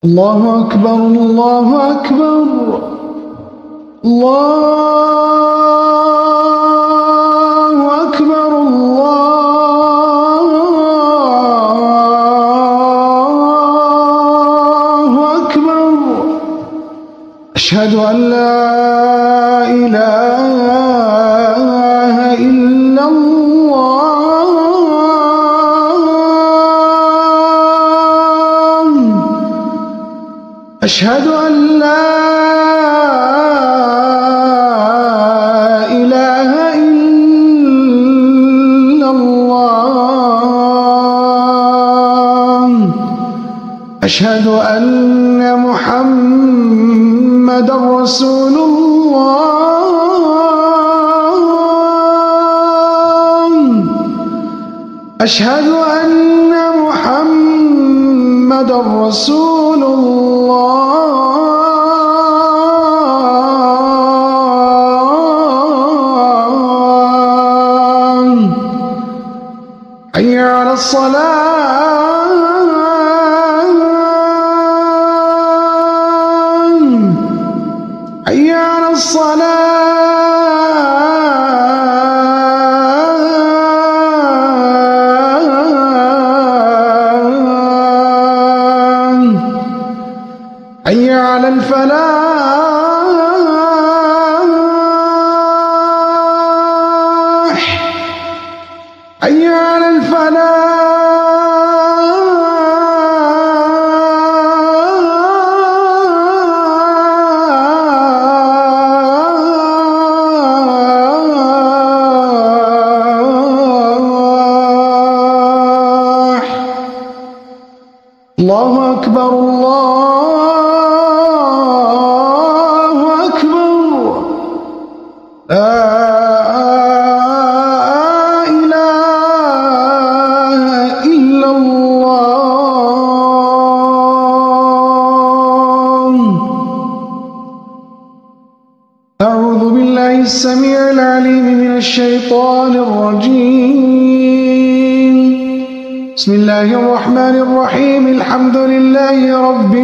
الله أكبر الله أكبر الله أكبر الله أكبر أشهد أن لا إله إلا الله أشهد أن لا إله إلا الله أشهد أن محمدًا رسول الله أشهد أن محمدًا رسول الله حي على الصلاة حي على الصلاة حي على الفلاح حي على الفلاح الله أكبر الله أكبر لا إله إلا الله أعوذ بالله السميع العليم من الشيطان الرجيم بسم الله الرحمن الرحيم الحمد لله رب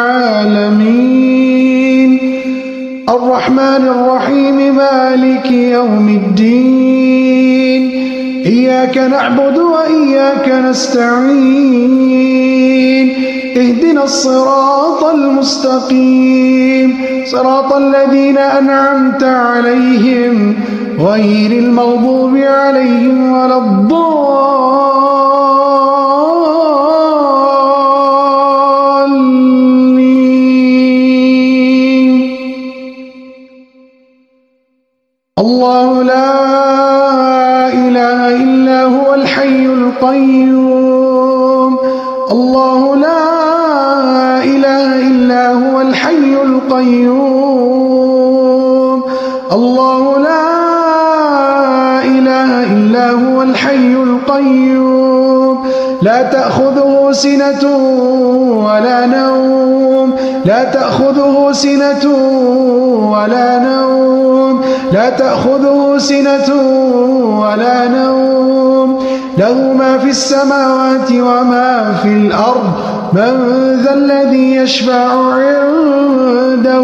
العالمين الرحمن الرحيم مالك يوم الدين إياك نعبد وإياك نستعين اهدنا الصراط المستقيم صراط الذين أنعمت عليهم غير المغضوب عليهم ولا الله لا إله إلا هو الحي القيوم الله لا إله إلا هو الحي القيوم الله لا إله إلا هو الحي القيوم لا تأخذه سنة ولا نوم لا تأخذه سنة ولا نوم لا تأخذه سنة ولا نوم له ما في السماوات وما في الأرض من ذا الذي يشفع عنده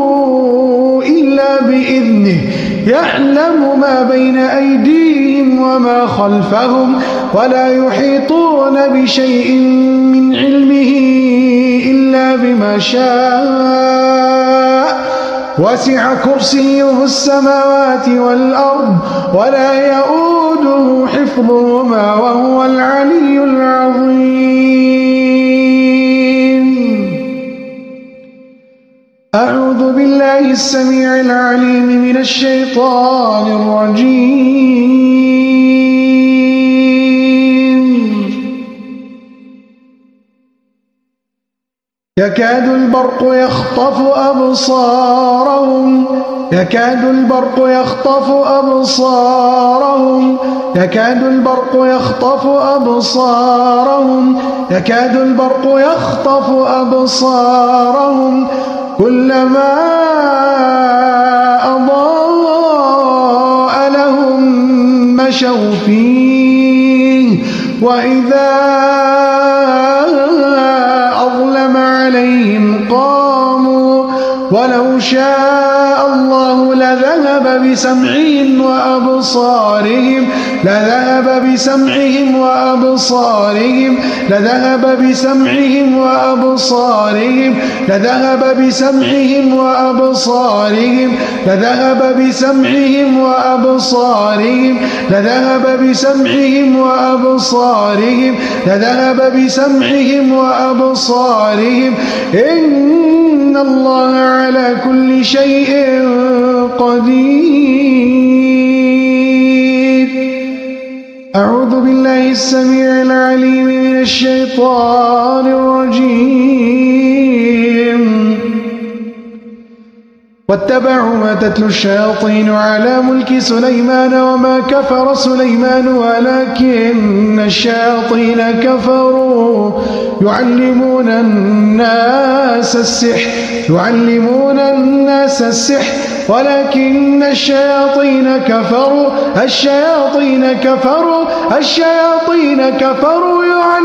إلا بإذنه يعلم ما بين أيديهم وما خلفهم ولا يحيطون بشيء من علمه إلا بما شاء وسع كرسيه السماوات والأرض ولا يؤوده حفظهما وهو العلي العظيم أعوذ بالله السميع العليم من الشيطان الرجيم يكاد البرق يخطف أبصارهم يكاد البرق يخطف أبصارهم يكاد البرق يخطف أبصارهم يكاد البرق يخطف أبصارهم كلما أضاء لهم مشوا فيه وإذا أظلم عليهم قاموا ولو شاء الله لذهب بسمعهم وأبصارهم إن الله على كل شيء قدير. أعوذ بالله السميع العليم من الشيطان الرجيم. واتبعوا ما تتلو الشياطين على ملك سليمان وما كفر سليمان ولكن الشياطين كفروا يعلمون الناس السحر ولكن الشياطين كفروا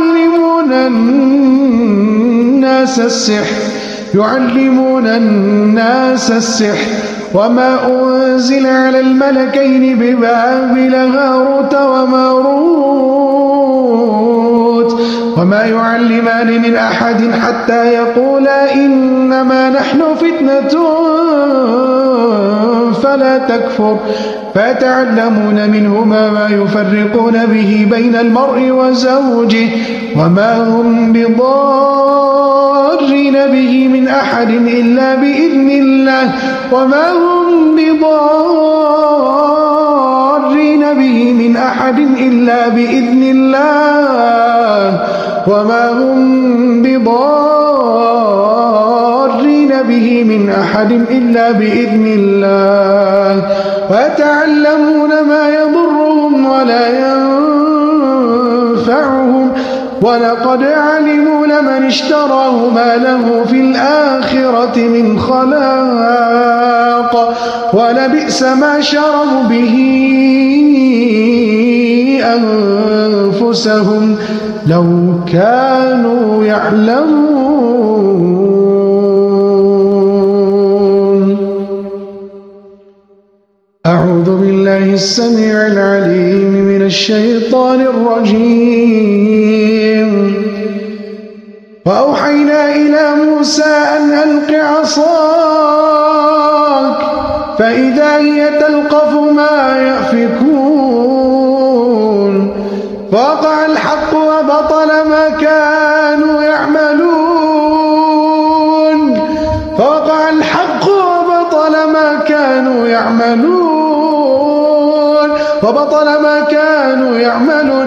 يعلمون الناس السحر وما أنزل على الملكين ببابل هاروت وماروت وما يعلمان من أحد حتى يقولا إنما نحن فتنة فلا تكفر فيتعلمون منهما ما يفرقون به بين المرء وزوجه وما هم بضارين به من أحد إلا بإذن الله ويتعلمون ما يضرهم ولا ينفعهم ولقد علموا لمن اشتراه ما له في الآخرة من خلاق ولبئس ما شروا به أنفسهم لو كانوا يعلمون. أعوذ بالله السميع العليم من الشيطان الرجيم. وأوحينا إلى موسى أن ألق عصاك فإذا هي تلقف ما يأفكون فوقع الحق وبطل ما كانوا يعملون وبطل ما كانوا يعملون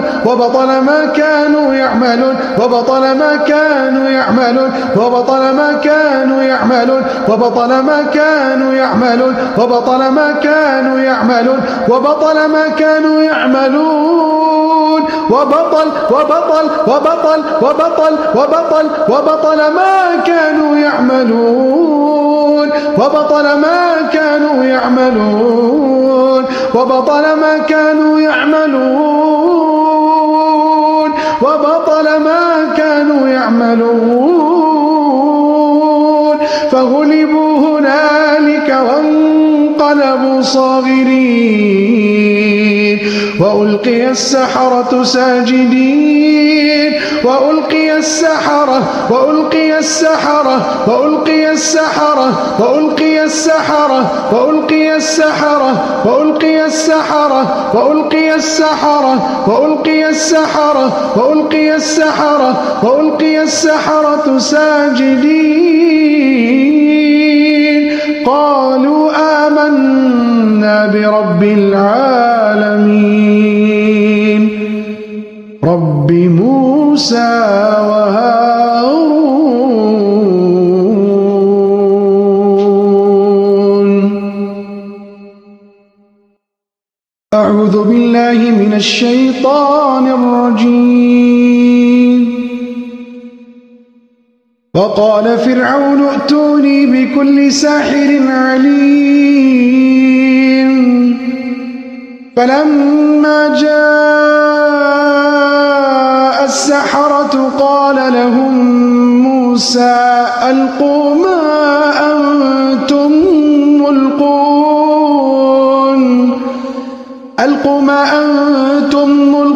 فغلبوا هنالك وانقلبوا صاغرين وألقي السحرة ساجدين وألقي السحرة ساجدين قالوا آمنا برب العالمين رب موسى وهارون. أعوذ بالله من الشيطان الرجيم. وقال فرعون ائتوني بكل ساحر عليم فلما جاء السحرة قال لهم موسى موسى ألقوا ما أنتم ملقون ألقوا ما أنتم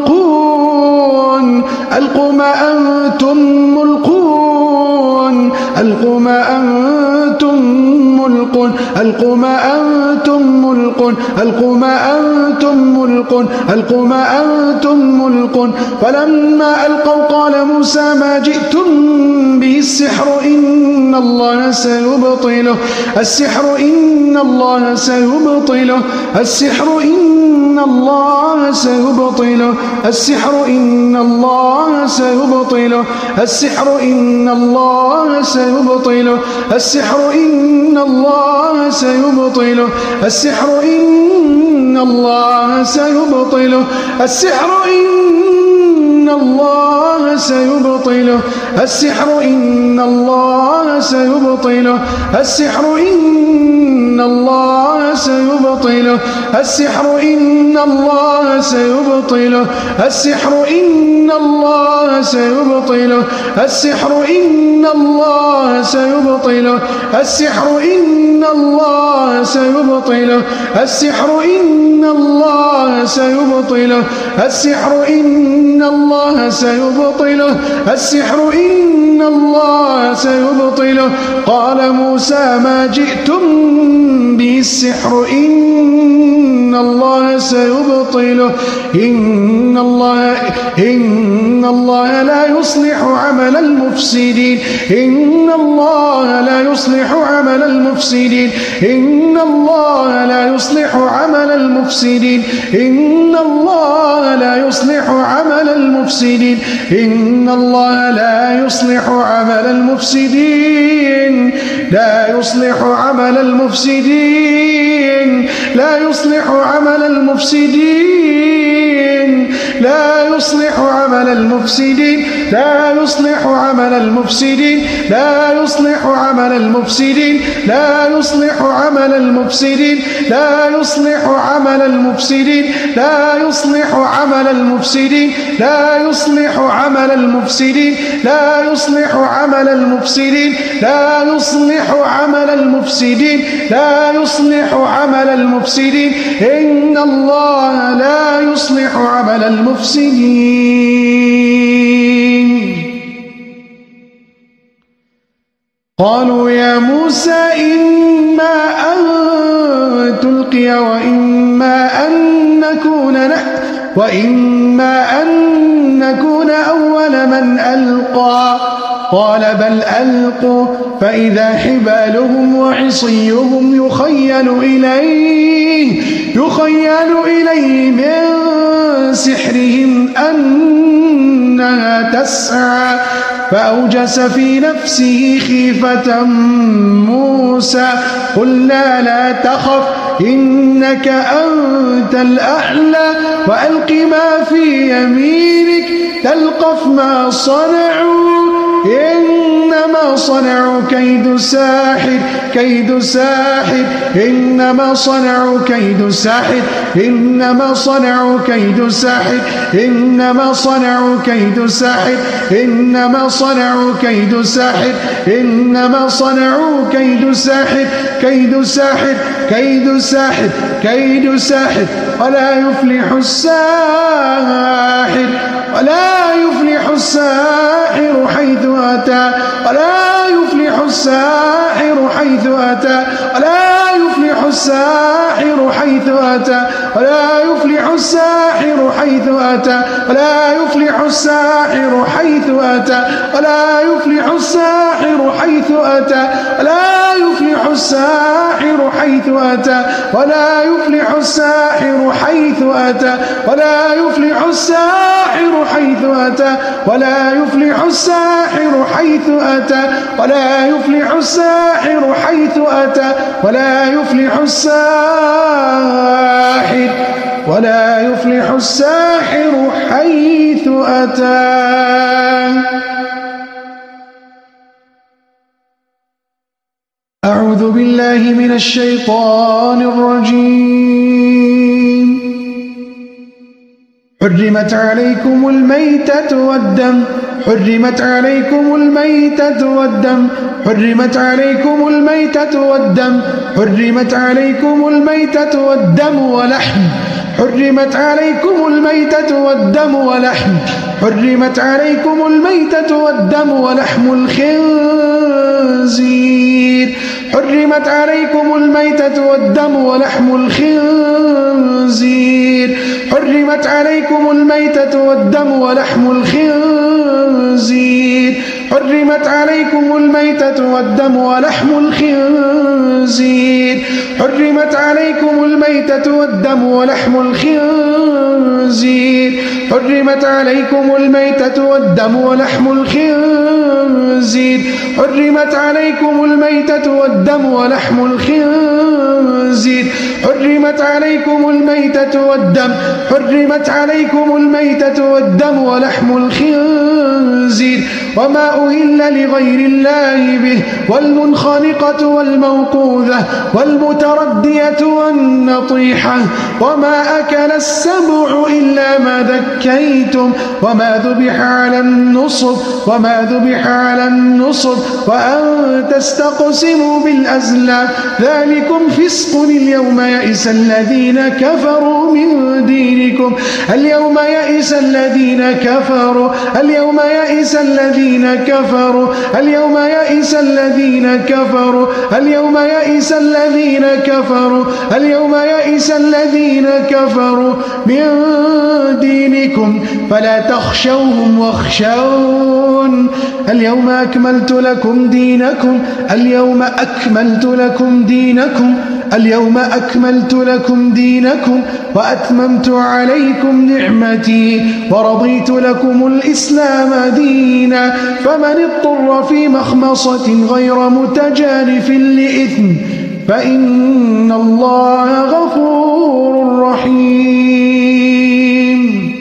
ملقون ألقوا ما أنتم ملقون ألقوا ما أنتم ملقون ألقوا ما أنتم ملقون ألقوا ما أنتم ملقون ألقوا ما أنتم ملقون فلما ألقوا قال موسى ما جئتم به السحر إن الله سيبطله السحر إن الله سيبطله السحر إن الله سيبطله السحر إن الله سيبطله السحر إن الله سيبطله السحر إن الله سيبطله السحر إن الله سيبطله السحر إن الله سيبطله السحر إن الله سيبطله السحر إن الله سيبطله السحر إن الله سيبطله السحر إن الله سيبطله السحر إن الله سيبطله السحر إن الله سيبطله السحر إن الله سيبطله السحر إن الله سيبطله السحر إن الله سيبطله قال موسى ما جئتم به السحر إن الله سيبطله إن الله لا يصلح عمل المفسدين إن الله لا يصلح عمل المفسدين إن الله لا يصلح عمل المفسدين إن الله لا يصلح عمل المفسدين إن الله لا يصلح عمل المفسدين لا يصلح عمل المفسدين لا يصلح عمل المفسدين لا يصلح عمل المفسدين لا يصلح عمل المفسدين لا يصلح عمل المفسدين لا يصلح عمل المفسدين لا يصلح عمل المفسدين لا يصلح عمل المفسدين لا يصلح عمل المفسدين لا يصلح عمل المفسدين لا يصلح عمل المفسدين لا يصلح عمل المفسدين إن الله لا يصلح عمل المفسدين قالوا يا موسى إما أن تلقي وإما أن نكون أول من ألقى قال بل ألقوا فإذا حبالهم وعصيهم يخيل إليه من سحرهم أنها تسعى فأوجس في نفسه خيفة موسى قلنا لا تخف إنك أنت الأعلى وألق ما في يمينك تلقف ما صنعوا إنما صنعوا كيد ساحر إنما صنعوا كيد ساحر إنما صنعوا كيد ساحر إنما صنعوا كيد ساحر إنما صنعوا كيد ساحر إنما صنعوا كيد ساحر كيد ساحر كيد ساحر كيد ساحر ولا يفلح الساحر ولا يفلح الساحر حيث أتى ولا يفلح الساحر حيث أتى ولا يفلح الساحر حيث أتى ولا يفلح الساحر حيث أتى ولا يفلح الساحر حيث أتى ولا يفلح الساحر حيث أتى ولا يفلح الساحر حيث أتى ولا يفلح الساحر حيث أتى ولا يفلح الساحر حيث أتى ولا يفلح الساحر حيث أتى ولا يفلح الساحر حيث أتى ولا يفلح الساحر ولا يفلح الساحر حيث أتى. أعوذ بالله من الشيطان الرجيم. حرمت عليكم الميتة والدم حرمت عليكم الميتة والدم حرمت عليكم الميتة والدم حرمت عليكم الميتة والدم ولحم حرمت عليكم الميتة والدم ولحم حرمت عليكم الميتة والدم ولحم الخنزير حرمت عليكم الميتة والدم ولحم الخنزير حرمت عليكم الميتة والدم ولحم الخنزير حرمت عليكم الميتة والدم ولحم الخنزير حرمت عليكم الميتة والدم ولحم الخنزير حرمت عليكم الميتة والدم ولحم الخنزير حرمت عليكم الميتة والدم ولحم الخنزير حرمت عليكم الميتة والدم حرمت عليكم الميتة والدم ولحم الخنزير وما أهل لغير الله به والمنخنقة والموقوذة والمتردية والنطيحة وما أكل السبع إلا ما ذكيتم وما ذبح على النصب وأن تستقسموا بالأزلام ذلكم فسق اليوم يئس الذين كفروا من دينكم اليوم يئس الذين كفروا اليوم يئس الذين كفروا اليوم يئس الذين كفروا اليوم يئس الذين كفروا اليوم يئس الذين كفروا من دينكم فلا تخشوهم واخشون اليوم أكملت لكم دينكم اليوم أكملت لكم دينكم اليوم أكملت لكم دينكم وأتممت عليكم نعمتي ورضيت لكم الإسلام دينا فمن اضطر في مخمصة غير متجانف لإثم فإن الله غفور رحيم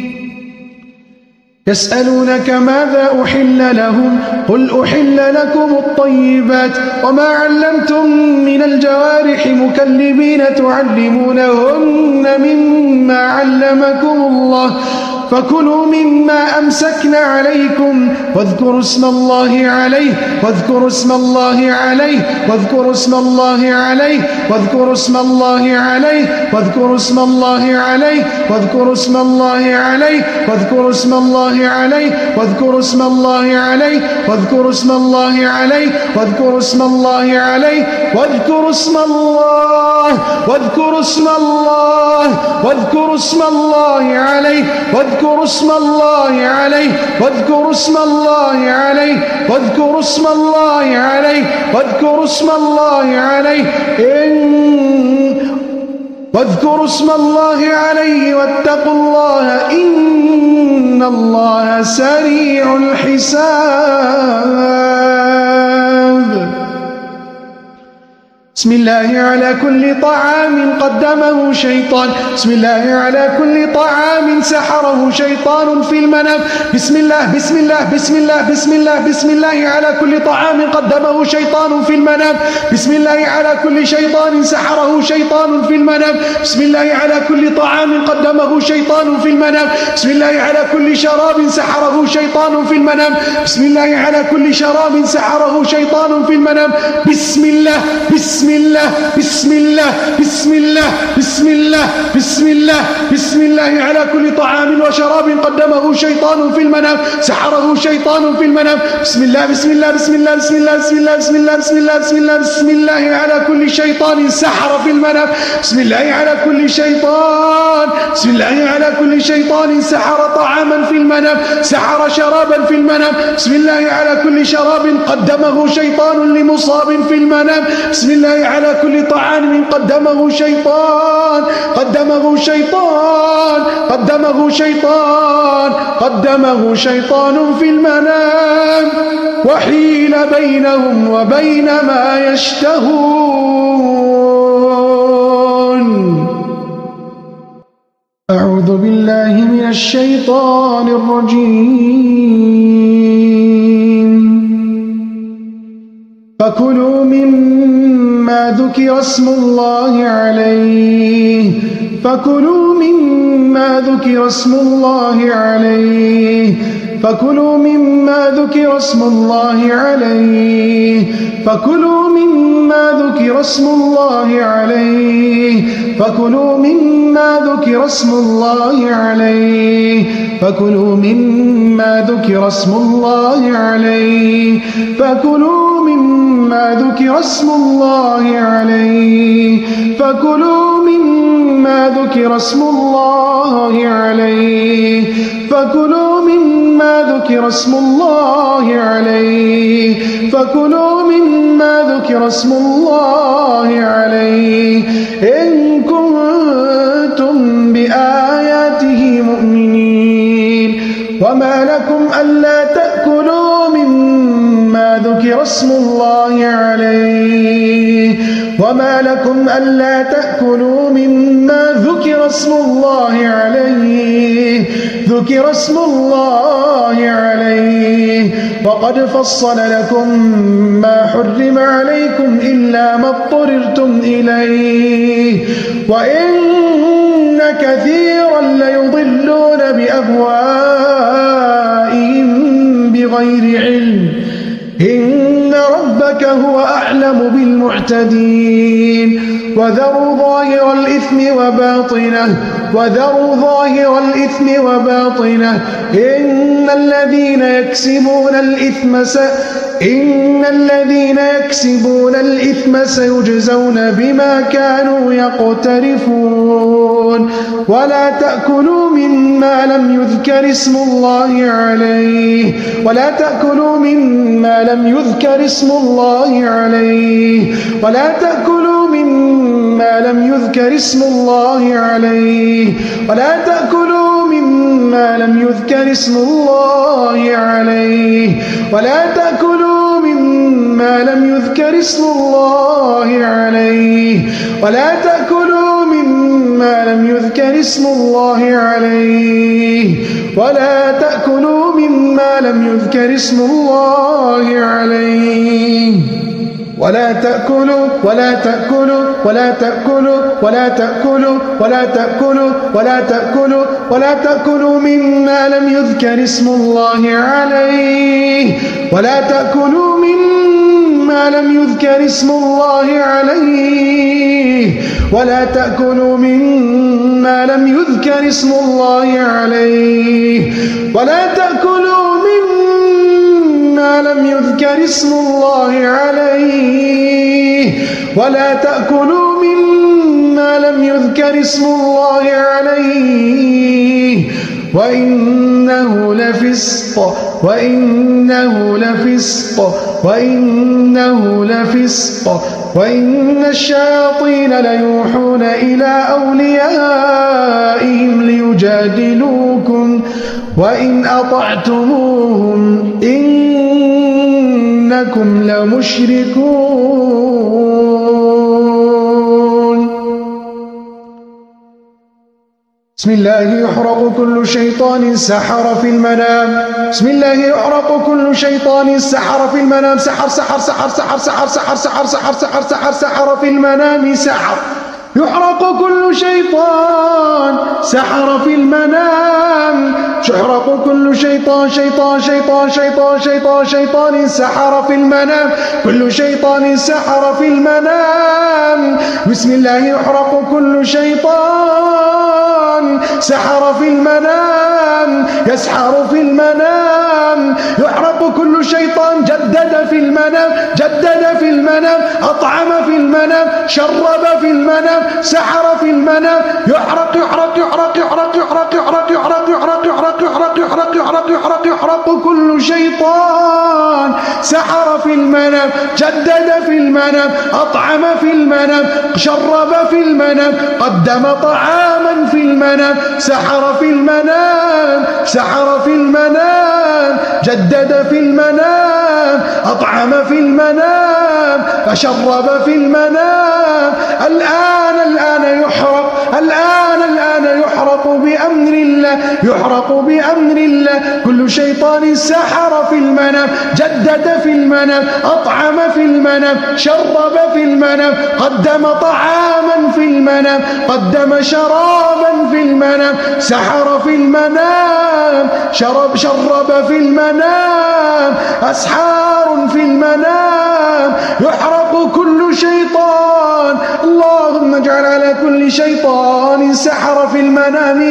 يسألونك ماذا أحل لهم قل أحل لكم الطيبات وما علمتم من الجوارح مكلبين تعلمونهن مما علمكم الله فكلوا مما أمسكن عليكم واذكروا اسم الله عليه واذكروا اسم الله عليه واذكروا اسم الله عليه واذكروا اسم الله عليه واذكروا اسم الله عليه واذكروا اسم الله عليه واذكروا اسم الله عليه واذكروا اسم الله عليه واذكروا اسم الله عليه واذكروا اسم الله عليه واذكروا اسم الله واذكروا اسم الله واذكروا اسم الله عليه واذكروا اسم الله عليه واذكروا اسم الله عليه واذكروا اسم الله عليه واذكروا اسم الله عليه واذكروا اسم الله عليه واتقوا الله إن الله سريع الحساب بسم الله على كل طعام قدمه شيطان بسم الله على كل طعام سحره شيطان في المنام بسم الله بسم الله بسم الله بسم الله بسم الله على كل طعام قدمه شيطان في المنام بسم الله على كل شيطان سحره شيطان في المنام بسم الله على كل طعام قدمه شيطان في المنام بسم الله على كل شراب سحره شيطان في المنام بسم الله على كل شراب سحره شيطان في المنام بسم الله بسم الله بسم الله بسم الله بسم الله بسم الله بسم الله على كل طعام وشراب قدمه شيطان في المنام سحره شيطان في المنام بسم الله بسم الله بسم الله بسم الله بسم الله بسم الله بسم الله بسم الله بسم الله على كل شيطان سحر في المنام بسم الله على كل شيطان بسم الله على كل شيطان سحر طعاما في المنام سحر شرابا في المنام بسم الله على كل شراب قدمه شيطان لمصاب في المنام بسم الله على كل طعام قدمه شيطان قدمه شيطان قدمه شيطان قدمه شيطان في المنام وحيل بينهم وبين ما يشتهون أعوذ بالله من الشيطان الرجيم فكلوا مما ذكر اسم الله عليه فكلوا مما ذكر اسم الله عليه فكلوا مما ذكر اسم الله عليه فكلوا مما ذكر اسم الله عليه فكلوا مما ذكر اسم الله عليه فكلوا مما ذكر اسم الله عليه فكلوا مما ذكر اسم الله عليه فكلوا مما ذكر اسم الله عليه فكلوا مما ذكر اسم الله عليه فكلوا مما ذكر اسم الله عليه إن كنتم بآياته مؤمنين وما لكم ألا تأكلوا مما ذكر اسم الله عليه وما لكم ألا تأكلوا مما ذكر اسم الله عليه ذكر اسم الله عليه وقد فصل لكم ما حرم عليكم إلا ما اضطررتم إليه وإن كثيرا ليضلون بأهوائهم بغير علم إن ربك هو أعلم بالمعتدين وذروا ظاهر الإثم وباطنه إن الذين يكسبون الإثم سيجزون بما كانوا يقترفون ولا تأكلوا مما لم يذكر اسم الله عليه ولا تأكلوا مما لم يذكر اسم الله عليه ولا تأكلوا مما لم يذكر اسم الله عليه ولا تأكلوا مما لم يذكر اسم الله عليه ولا تأكلوا مما لم يذكر اسم الله عليه ولا تأكلوا مما لم يذكر اسم الله عليه ولا تأكلوا مما لم يذكر اسم الله عليه ولا تأكلوا ولا تأكلوا ولا تأكلوا ولا تأكلوا ولا تأكلوا ولا تأكلوا ولا تأكلوا مما لم يذكر اسم الله عليه ولا تأكلوا مما لم يذكر اسم الله عليه ولا تأكلوا مما لم يذكر اسم الله عليه ولا تأكلوا مما لم يذكر اسم الله عليه ولا تأكلوا مما لم يذكر اسم الله عليه وإنه لفسق وإن الشياطين ليوحون إلى أوليائهم ليجادلوكم وإن أطعتموهم إنكم لمشركون بسم الله يحرق كل شيطان سحر في المنام بسم الله يحرق كل شيطان سحر في المنام سحر في المنام سحر يحرق كل شيطان سحر في المنام يحرق كل شيطان سحر في المنام كل شيطان سحر في المنام بسم الله يحرق كل شيطان سحر في المنام يسحر في المنام يحرق كل شيطان جدد في المنام أطعم في المنام شرب في المنام سحر في المنام يحرق كل شيطان سحر في المنام جدد في المنام أطعم في المنام شرب في المنام قدم طعاما في المنام سحر في المنام جدد في المنام أطعم في المنام فشرب في المنام الآن يحرق يحرق بأمر الله، يحرق بأمر الله. كل شيطان سحر في المنام، جدد في المنام، أطعم في المنام، شرب في المنام، قدم طعاما في المنام، قدم شرابا في المنام، سحر في المنام، شرب في المنام، أسحار في المنام. يحرق كل شيطان. اللهم اجعل على كل شيطان سحر في المنام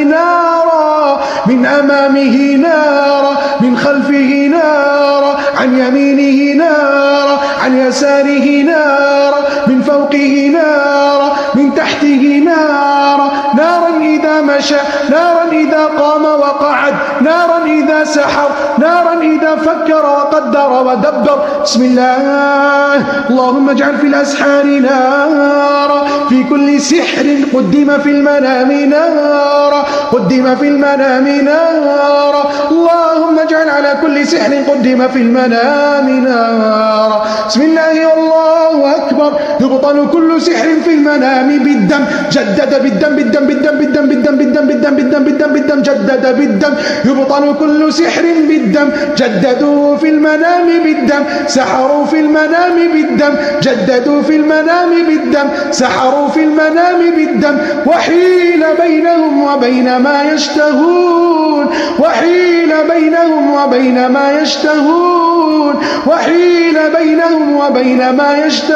نارا، من أمامه نارا، من خلفه نارا، عن يمينه نارا، عن يساره نارا، من فوقه نارا، من تحته نارا. نارا إذا مشى، نارا إذا قام وقعد، نارا إذا سحر، نارا إذا فكر وقدر ودبر. بسم الله. اللهم اجعل في الأسحار نارا، في كل سحر قدم في المنام نارا، قدم في المنام نارا. اللهم اجعل على كل سحر قدم في المنام نارا. بسم الله والله أكبر. يبطل كل سحر في المنام بالدم، جدد بالدم بالدم بالدم بالدم بالدم بالدم بالدم بالدم بالدم بالدم، جدد بالدم. يبطل كل سحر بالدم، جددوا في المنام بالدم، سحروا في المنام بالدم، جددوا في المنام بالدم، سحروا في المنام بالدم. وحيل بينهم وبين ما يشتهون، وحيل بينهم وبين ما يشتهون، وحيل بينهم وبين ما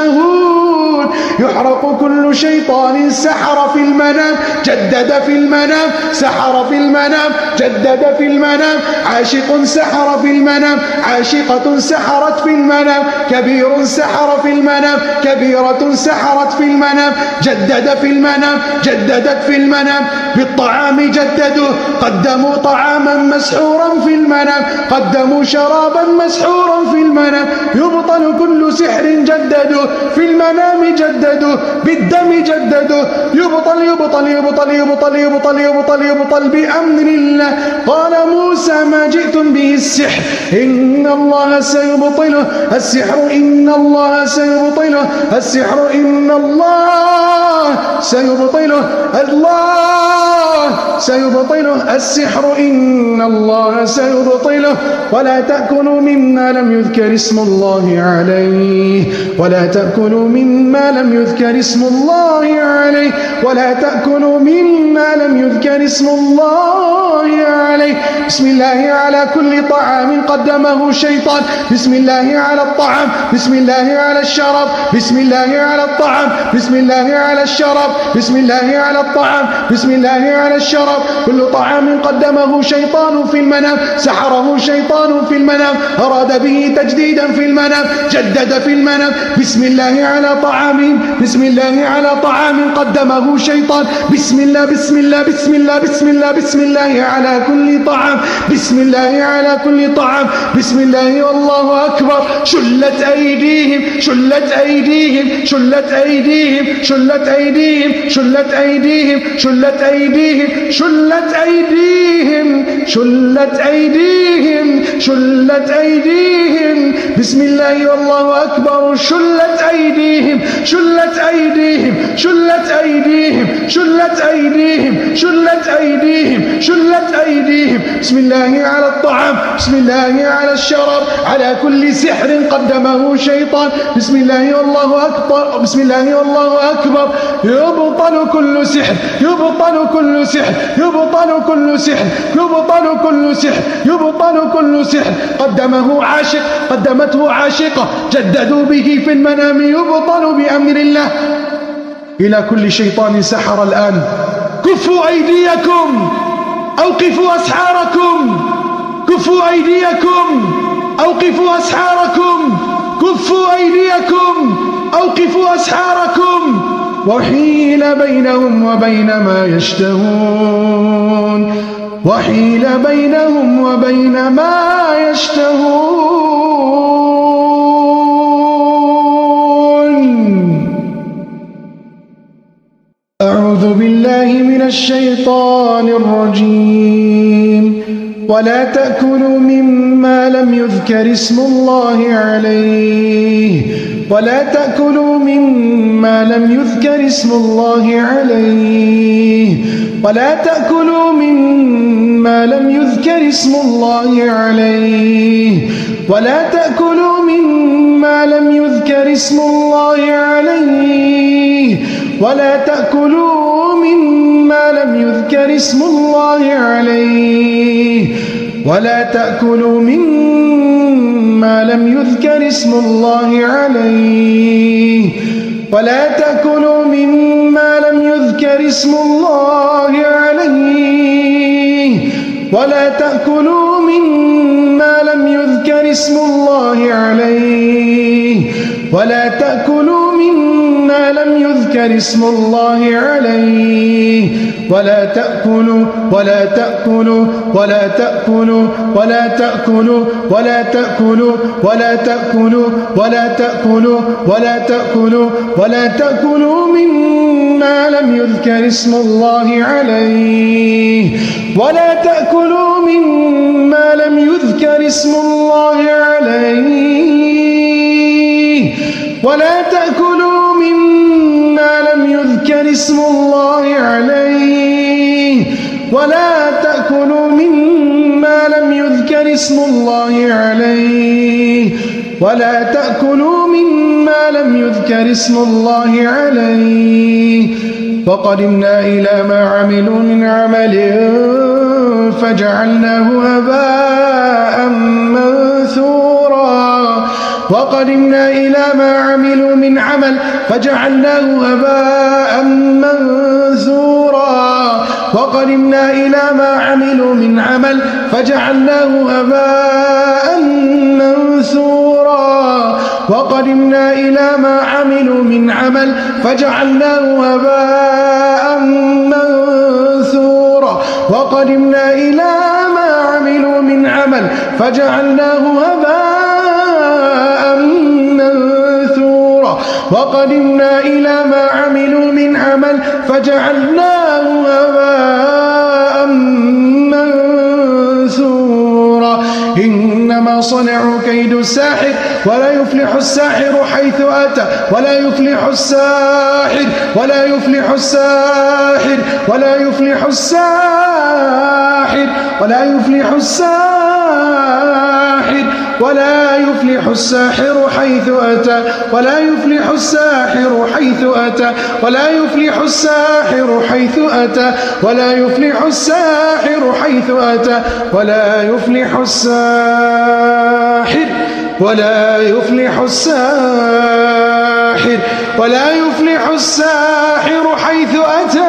يشتهون. يحرق كل شيطان سحر في المنام، جدد في المنام، سحر في المنام، جدد في المنام. عاشق سحر في المنام، عاشقة سحرت في المنام، كبير سحر في المنام، كبيرة سحرت في المنام، جدد في المنام، جددت في المنام. بالطعام جددوا، قدموا طعاما مسحورا في المنام، قدموا شرابا مسحورا في المنام. يبطل كل سحر جددوا في المنام، جددوا بالدم، جددوا. يبطل يبطل يبطل يبطل يبطل يبطل يبطل بأمر الله. قال موسى ما جئتم به السحر إن الله سيبطله، السحر إن الله سيبطله، السحر إن الله سيبطله، الله سيبطله، السحر إن الله سيبطله. ولا تأكلوا مما لم يذكر اسم الله عليه، ولا تأكلوا مما لم يذكر اسم الله عليه، ولا تأكلوا مما لم يذكر اسم الله عليه. بسم الله على كل طعام قدمه شيطان. بسم الله على الطعام، بسم الله على الشراب، بسم الله على الطعام، بسم الله على الشراب، بسم الله على الطعام، بسم الله على الشراب. كل طعام قدمه شيطان في المنام، سحره شيطان في المنام، أراد به تجديدا في المنام، جدد في المنام. بسم الله على طعام، بسم الله على طعام قدمه شيطان. بسم الله بسم الله بسم الله بسم الله بسم الله على كل طعام، بسم الله على كل طعام. بسم الله والله أكبر. شلت أيديهم، شلت أيديهم، شلت أيديهم، شلت أيديهم، شلت أيديهم، شلت أيديهم، شلت أيديهم، شلت أيديهم، شلت أيديهم. بسم الله والله أكبر. شلت أيديهم، شلت أيديهم، شلت أيديهم، شلت أيديهم، شلت أيديهم، شلت أيديهم. بسم الله على الطعام، بسم الله على الشراب، على كل سحر قدمه شيطان. بسم الله والله أكبر، بسم الله والله أكبر. يبطل كل سحر، يبطل كل سحر، يبطل كل سحر، يبطل كل سحر، يبطل كل سحر. قدمه عاشق، قدمته عاشقة، جددوا به في المنام. يبطل بأمر الله. إلى كل شيطان سحر الآن. كفوا أيديكم، أوقفوا أسحاركم، كفوا أيديكم، أوقفوا أسحاركم، كفوا أيديكم، أوقفوا أسحاركم. وحيل بينهم وبين ما يشتهون، وحيل بينهم وبين ما يشتهون. أعوذ بالله من الشيطان الرجيم. ولا تأكلوا مما لم يذكر اسم الله عليه، ولا تأكلوا مما لم يذكر اسم الله عليه ولا تأكلوا مما لم يذكر اسم الله عليه ولا تأكلوا مما لم يذكر اسم الله عليه ولا تأكلوا مما لم يذكر اسم الله عليه ولا تأكلوا مما لم يذكر اسم الله عليه ولا تأكلوا مما لم يذكر اسم الله عليه ولا تأكلوا مما لم يذكر اسم الله عليه ولا تأكلوا مما لم يذكر اسم الله عليه ولا تأكلوا ولا تأكلوا ولا تأكلوا ولا تأكلوا ولا تأكلوا ولا تأكلوا ولا تأكلوا ولا تأكلوا ولا تأكلوا مما لم يذكر اسم الله عليه ولا تأكلوا مما لم يذكر اسم الله عليه ولا تأكلوا مما لم يذكر اسم الله عليه ولا تأكلوا مما لم يذكر اسم الله عليه ولا تأكلوا مما لم يذكر اسم الله عليه وقدمنا إلى ما عملوا من عمل فجعلناه هباء منثورا وقدمنا إلى ما عملوا من عمل فجعلناه هباء منثورا وقدمنا إلى ما عملوا من عمل فجعلناه هباء منثورا وقدمنا إلى ما عملوا من عمل فجعلناه هباء منثورا وقدمنا إلى ما عملوا من عمل فجعلناه هباء منثورا وقدمنا إلى ما عملوا من عمل فجعلناه هباء منثورا إنما صنعوا كيد الساحر ولا يفلح الساحر حيث أتى ولا يفلح الساحر ولا يفلح الساحر ولا يفلح الساحر ولا يفلح الساحر ولا يفلح الساحر حيث أتى ولا يفلح الساحر حيث أتى ولا يفلح الساحر حيث أتى ولا يفلح الساحر حيث أتى ولا يفلح الساحر ولا يفلح الساحر ولا يفلح الساحر حيث أتى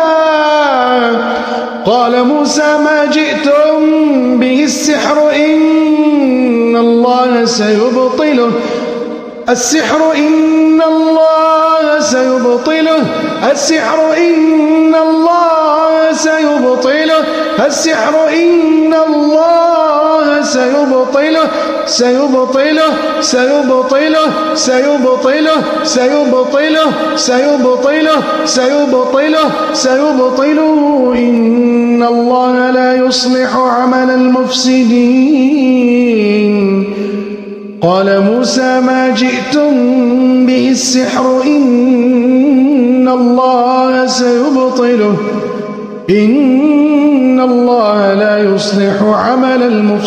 قال موسى ما جئتم به السحر إن الله سيبطله السحر إن الله سيبطله السحر إن الله سيبطله السحر إن الله سيبطله سيبطله سيبطله سيبطله سيبطله سيبطله سيبطله سيبطله إن الله لا يصلح عمل المفسدين قال موسى ما جئتم به السحر إن الله سيبطله إن الله لا يصلح عمل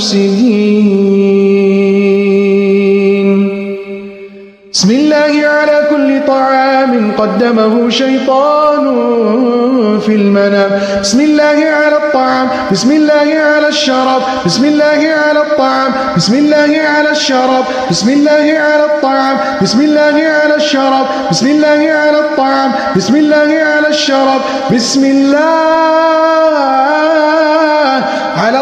المفسدين بسم الله على كل طعام قدمه شيطان في المنام بسم الله على الطعام بسم الله على الشراب بسم الله على الطعام بسم الله على الشراب بسم الله على الطعام بسم الله على الشراب بسم الله على الطعام بسم الله على الشراب بسم الله على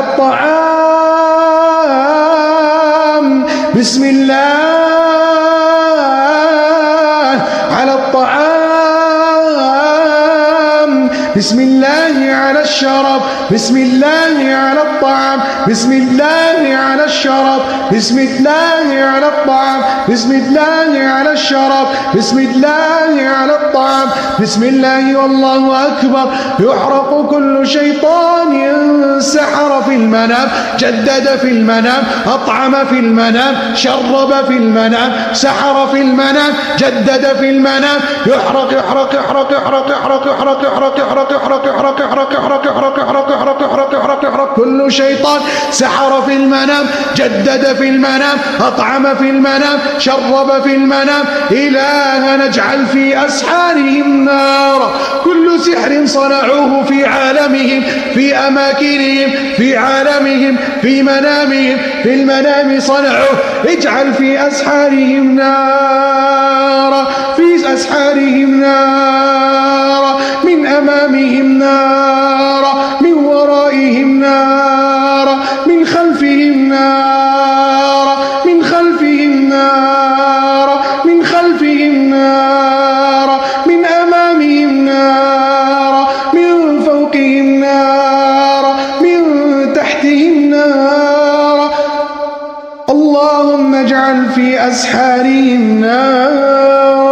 الطعام بسم الله على الطعام بسم الله على الشراب، بسم الله على الطعام، بسم الله على الشراب، بسم الله على الطعام، بسم الله على الشراب، بسم الله على الطعام، بسم الله والله أكبر. يحرق كل شيطان سحر في المنام، جدد في المنام، أطعم في المنام، شرب في المنام، سحر في المنام، جدد في المنام. يحرق يحرق يحرق يحرق يحرق يحرق يحرق يحرق يحرق يحرق يحرق يحرق يحرق يحرق يحرق يحرق يحرق يحرق كل شيطان سحر في المنام، جدد في المنام، أطعم في المنام، شرب في المنام. إلهنا اجعل في أسحارهم نارا كل سحر صنعوه في عالمهم، في أماكنهم، في عالمهم، في منامهم، في المنام صنعوه. اجعل في أسحارهم نارا، في أسحارهم نارا، من أمامهم نارا، من ورائهم نارا، من خلفهم نارا، من خلفهم نارا، من خلفهم نارا، من أمامهم نارا، من فوقهم نارا، من تحتهم نارا. اللهم اجعل في أسحارهم نارا.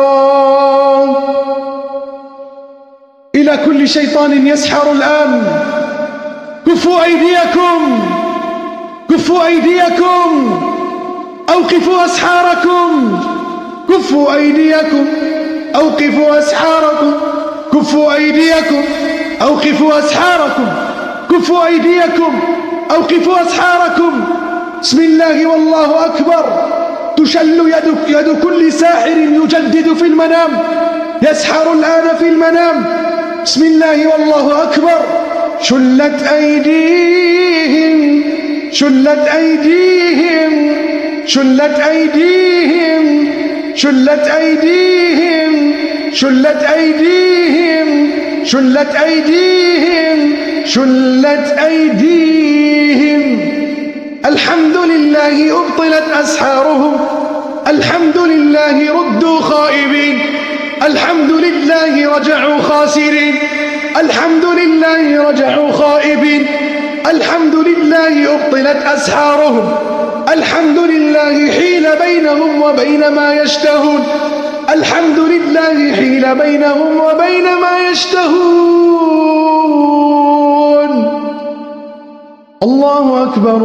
إلى كل شيطان يسحر الآن، كفوا أيديكم، كفوا أيديكم، أوقفوا أسحاركم، كفوا أيديكم، أوقفوا أسحاركم، كفوا أيديكم، أوقفوا أسحاركم، كفوا أيديكم، أوقفوا أسحاركم. بسم الله والله أكبر. تشل يد كل ساحر يجدد في المنام، يسحر الآن في المنام. بسم الله والله أكبر. شلت أيديهم، شلت أيديهم، شلت أيديهم، شلت أيديهم، شلت أيديهم، شلت أيديهم، شلت أيديهم. الحمد لله أبطلت أسحارهم، الحمد لله ردوا خائبين، الحمد لله رجعوا خاسرين، الحمد لله رجعوا خائبين، الحمد لله أبطلت أسحارهم، الحمد لله حيل بينهم وبين ما يشتهون، الحمد لله حيل بينهم وبين ما يشتهون. الله أكبر،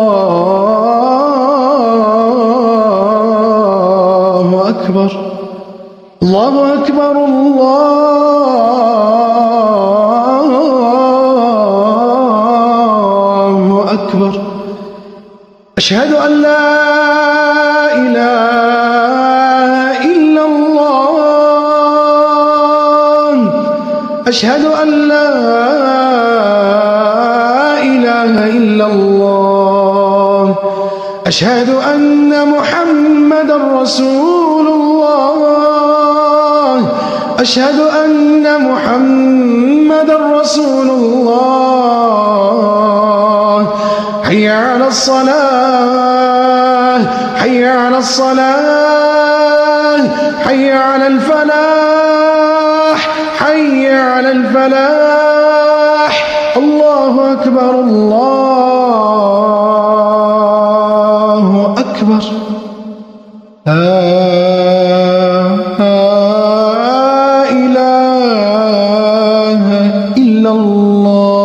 الله أكبر، الله أكبر، الله أكبر. أشهد أن لا إله إلا الله، أشهد أن لا إله إلا الله، أشهد أن محمدا رسول الله، أشهد أن محمدا رسول الله. حي على الصلاة، حي على الصلاة، حي على الفلاح، حي على الفلاح. الله أكبر، الله أكبر. لا إله إلا الله.